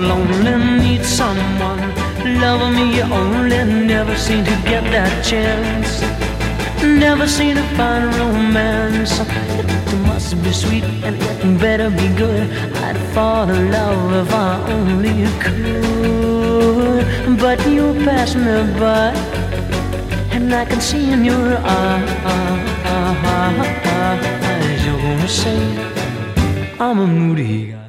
lonely, need someone love me only. Never seem to get that chance. Never seem to find romance. It must be sweet and it better be good. I'd fall in love if I only could. But you pass me by, and I can see in your eyes you're gonna say I'm a moody guy.